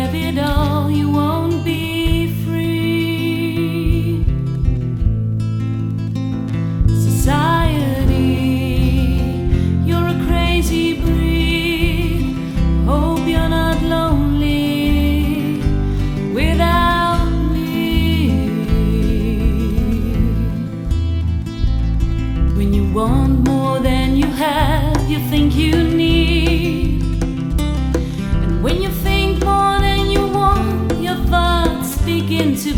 have it all, you won't be free. Society, you're a crazy breed. Hope you're not lonely without me. When you want more than you have, you think you need. And when you think more than you want, your thoughts begin to